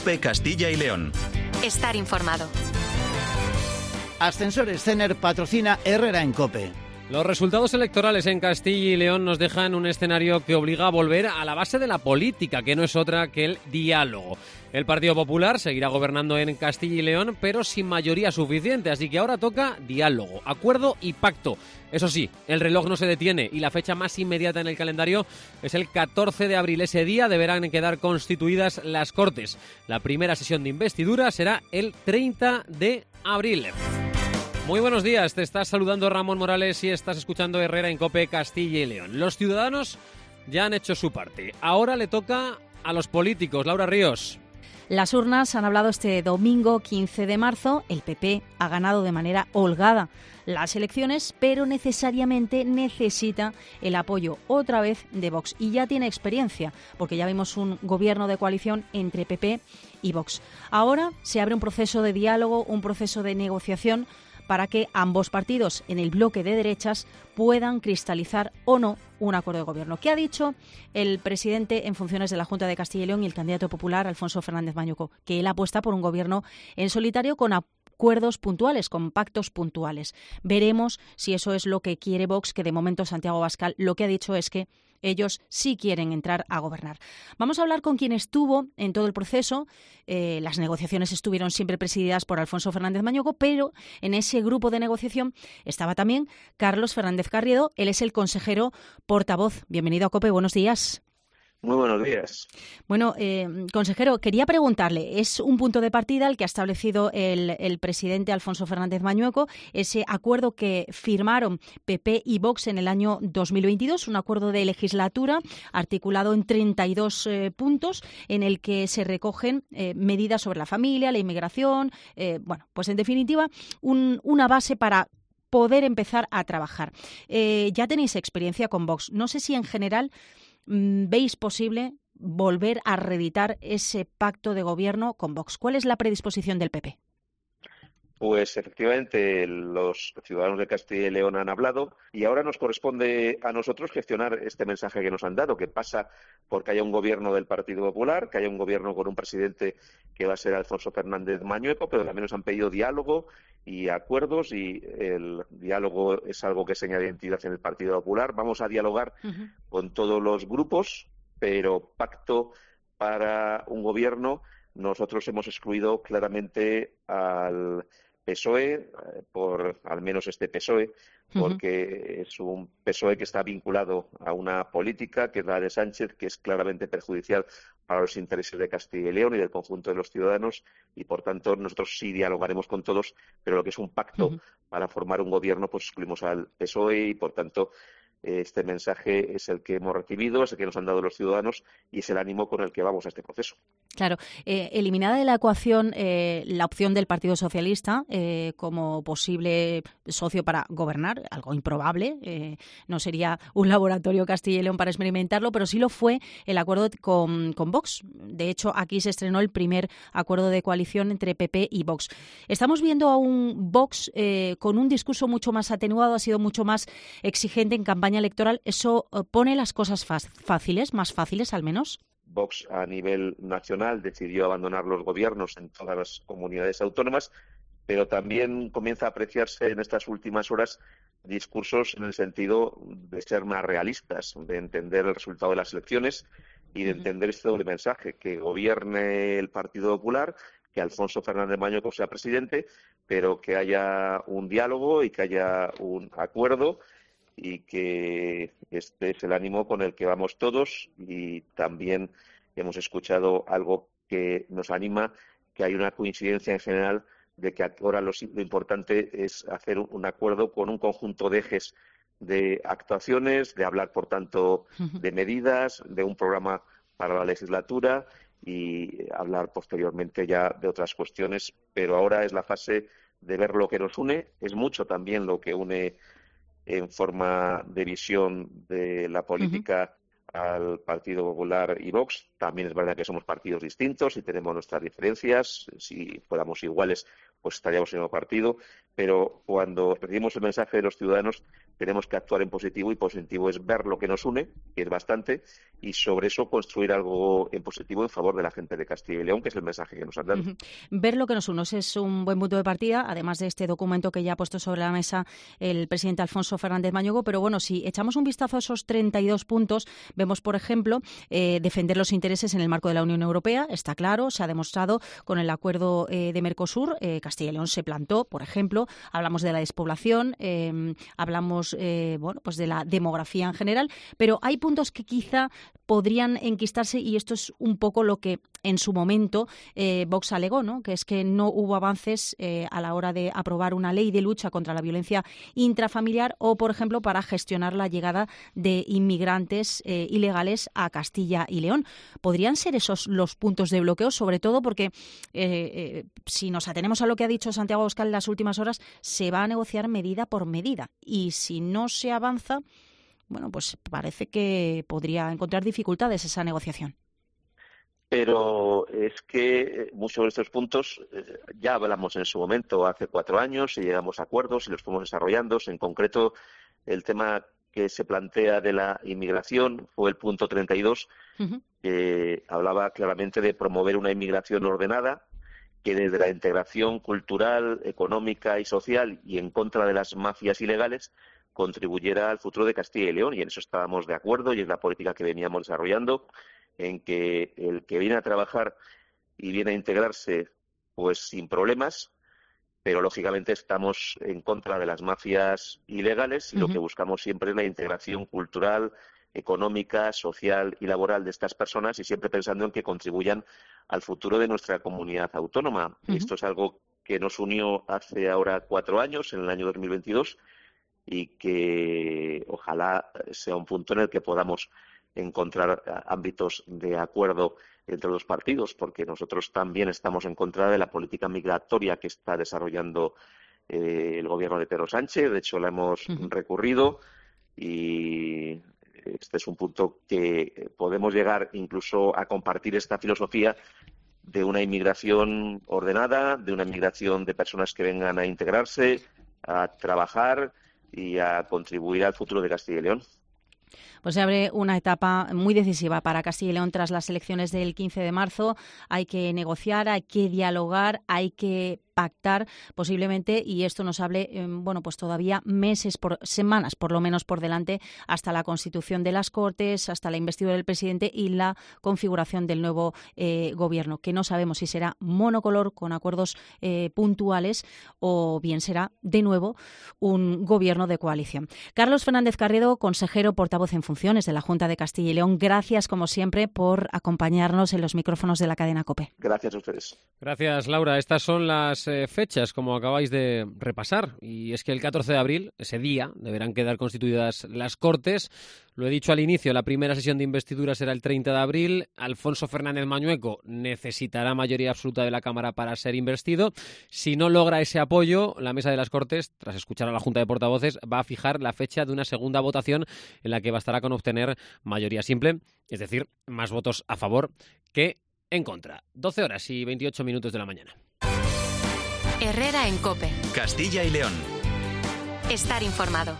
COPE Castilla y León. Estar informado. Ascensores Cener patrocina Herrera en COPE. Los resultados electorales en Castilla y León nos dejan un escenario que obliga a volver a la base de la política, que no es otra que el diálogo. El Partido Popular seguirá gobernando en Castilla y León, pero sin mayoría suficiente, así que ahora toca diálogo, acuerdo y pacto. Eso sí, el reloj no se detiene y la fecha más inmediata en el calendario es el 14 de abril. Ese día deberán quedar constituidas las Cortes. La primera sesión de investidura será el 30 de abril. Muy buenos días, te estás saludando Ramón Morales y estás escuchando Herrera en COPE Castilla y León. Los ciudadanos ya han hecho su parte. Ahora le toca a los políticos. Laura Ríos. Las urnas han hablado este domingo 15 de marzo. El PP ha ganado de manera holgada las elecciones, pero necesariamente necesita el apoyo otra vez de Vox. Y ya tiene experiencia, porque ya vimos un gobierno de coalición entre PP y Vox. Ahora se abre un proceso de diálogo, un proceso de negociación para que ambos partidos en el bloque de derechas puedan cristalizar o no un acuerdo de gobierno. ¿Qué ha dicho el presidente en funciones de la Junta de Castilla y León y el candidato popular, Alfonso Fernández Mañueco? Que él apuesta por un gobierno en solitario con acuerdos puntuales, con pactos puntuales. Veremos si eso es lo que quiere Vox, que de momento Santiago Abascal lo que ha dicho es que ellos sí quieren entrar a gobernar. Vamos a hablar con quien estuvo en todo el proceso. Las negociaciones estuvieron siempre presididas por Alfonso Fernández Mañueco, pero en ese grupo de negociación estaba también Carlos Fernández Carriedo. Él es el consejero portavoz. Bienvenido a COPE, buenos días. Muy buenos días. Bueno, consejero, quería preguntarle, es un punto de partida el que ha establecido el presidente Alfonso Fernández Mañueco, ese acuerdo que firmaron PP y Vox en el año 2022, un acuerdo de legislatura articulado en 32 puntos en el que se recogen medidas sobre la familia, la inmigración, pues en definitiva una base para poder empezar a trabajar. Ya tenéis experiencia con Vox. No sé si en general ¿veis posible volver a reeditar ese pacto de gobierno con Vox? ¿Cuál es la predisposición del PP? Pues efectivamente los ciudadanos de Castilla y León han hablado y ahora nos corresponde a nosotros gestionar este mensaje que nos han dado, que pasa porque haya un gobierno del Partido Popular, que haya un gobierno con un presidente que va a ser Alfonso Fernández Mañueco, pero también nos han pedido diálogo y acuerdos, y el diálogo es algo que señala identidad en el Partido Popular. Vamos a dialogar con todos los grupos, pero pacto para un gobierno, nosotros hemos excluido claramente al PSOE, por al menos este PSOE, porque es un PSOE que está vinculado a una política que es la de Sánchez, que es claramente perjudicial para los intereses de Castilla y León y del conjunto de los ciudadanos, y por tanto nosotros sí dialogaremos con todos, pero lo que es un pacto para formar un gobierno, pues excluimos al PSOE y por tanto este mensaje es el que hemos recibido, es el que nos han dado los ciudadanos y es el ánimo con el que vamos a este proceso. Claro, eliminada de la ecuación la opción del Partido Socialista como posible socio para gobernar, algo improbable, no sería un laboratorio Castilla y León para experimentarlo, pero sí lo fue el acuerdo con Vox. De hecho, aquí se estrenó el primer acuerdo de coalición entre PP y Vox. Estamos viendo a un Vox con un discurso mucho más atenuado, ha sido mucho más exigente en campaña electoral. ¿Eso pone las cosas fáciles, más fáciles al menos? Vox a nivel nacional decidió abandonar los gobiernos en todas las comunidades autónomas, pero también comienza a apreciarse en estas últimas horas discursos en el sentido de ser más realistas, de entender el resultado de las elecciones y de entender este doble mensaje, que gobierne el Partido Popular, que Alfonso Fernández Mañueco sea presidente, pero que haya un diálogo y que haya un acuerdo, y que este es el ánimo con el que vamos todos. Y también hemos escuchado algo que nos anima, que hay una coincidencia en general de que ahora lo importante es hacer un acuerdo con un conjunto de ejes de actuaciones, de hablar, por tanto, de medidas, de un programa para la legislatura y hablar posteriormente ya de otras cuestiones. Pero ahora es la fase de ver lo que nos une, es mucho también lo que une en forma de visión de la política al Partido Popular y Vox. También es verdad que somos partidos distintos y tenemos nuestras diferencias. Si fuéramos iguales, pues estaríamos en el partido, pero cuando recibimos el mensaje de los ciudadanos tenemos que actuar en positivo, y positivo es ver lo que nos une, que es bastante, y sobre eso construir algo en positivo en favor de la gente de Castilla y León, que es el mensaje que nos han dado. Ver lo que nos une es un buen punto de partida, además de este documento que ya ha puesto sobre la mesa el presidente Alfonso Fernández Mañueco, pero bueno, si echamos un vistazo a esos 32 puntos, vemos, por ejemplo, defender los intereses en el marco de la Unión Europea, está claro, se ha demostrado con el acuerdo de Mercosur, Castilla y León se plantó, por ejemplo, hablamos de la despoblación, hablamos pues de la demografía en general, pero hay puntos que quizá podrían enquistarse, y esto es un poco lo que en su momento Vox alegó, ¿no? Que es que no hubo avances a la hora de aprobar una ley de lucha contra la violencia intrafamiliar o, por ejemplo, para gestionar la llegada de inmigrantes ilegales a Castilla y León. ¿Podrían ser esos los puntos de bloqueo? Sobre todo porque si nos atenemos a lo que ha dicho Santiago Abascal en las últimas horas, se va a negociar medida por medida, y si no se avanza, bueno, pues parece que podría encontrar dificultades esa negociación. Pero es que muchos de estos puntos ya hablamos en su momento, hace 4 años, y llegamos a acuerdos y los fuimos desarrollando. En concreto, el tema que se plantea de la inmigración fue el punto 32, que hablaba claramente de promover una inmigración ordenada, que desde la integración cultural, económica y social, y en contra de las mafias ilegales, contribuyera al futuro de Castilla y León, y en eso estábamos de acuerdo, y es la política que veníamos desarrollando, en que el que viene a trabajar y viene a integrarse, pues sin problemas, pero lógicamente estamos en contra de las mafias ilegales, y lo que buscamos siempre es la integración cultural, económica, social y laboral de estas personas, y siempre pensando en que contribuyan al futuro de nuestra comunidad autónoma. Esto es algo que nos unió hace ahora 4 años, en el año 2022, y que ojalá sea un punto en el que podamos encontrar ámbitos de acuerdo entre los partidos, porque nosotros también estamos en contra de la política migratoria que está desarrollando el gobierno de Pedro Sánchez. De hecho, la hemos recurrido, y este es un punto que podemos llegar incluso a compartir esta filosofía de una inmigración ordenada, de una inmigración de personas que vengan a integrarse, a trabajar y a contribuir al futuro de Castilla y León. Pues se abre una etapa muy decisiva para Castilla y León tras las elecciones del 15 de marzo. Hay que negociar, hay que dialogar, hay que pactar posiblemente, y esto nos hable, pues todavía semanas por lo menos por delante, hasta la constitución de las Cortes, hasta la investidura del presidente y la configuración del nuevo gobierno, que no sabemos si será monocolor con acuerdos puntuales o bien será de nuevo un gobierno de coalición. Carlos Fernández Carriedo, consejero portavoz en funciones de la Junta de Castilla y León, gracias como siempre por acompañarnos en los micrófonos de la cadena COPE. Gracias a ustedes. Gracias, Laura. Estas son las fechas, como acabáis de repasar, y es que el 14 de abril, ese día, deberán quedar constituidas las Cortes. Lo he dicho al inicio, la primera sesión de investidura será el 30 de abril. Alfonso Fernández Mañueco necesitará mayoría absoluta de la Cámara para ser investido. Si no logra ese apoyo, la Mesa de las Cortes, tras escuchar a la Junta de Portavoces, va a fijar la fecha de una segunda votación en la que bastará con obtener mayoría simple, es decir, más votos a favor que en contra. 12 horas y 28 minutos de la mañana. Herrera en COPE. Castilla y León. Estar informado.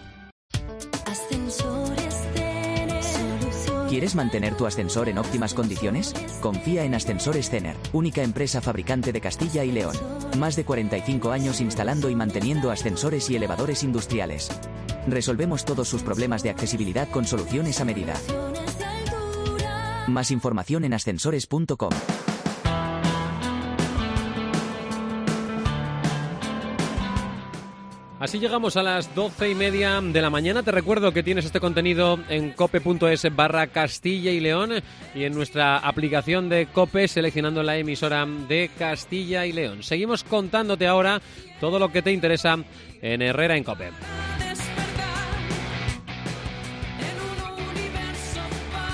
¿Quieres mantener tu ascensor en óptimas condiciones? Confía en Ascensores Cener, única empresa fabricante de Castilla y León. Más de 45 años instalando y manteniendo ascensores y elevadores industriales. Resolvemos todos sus problemas de accesibilidad con soluciones a medida. Más información en ascensores.com. Así llegamos a las 12:30 de la mañana. Te recuerdo que tienes este contenido en cope.es/Castilla y León y en nuestra aplicación de COPE seleccionando la emisora de Castilla y León. Seguimos contándote ahora todo lo que te interesa en Herrera en COPE.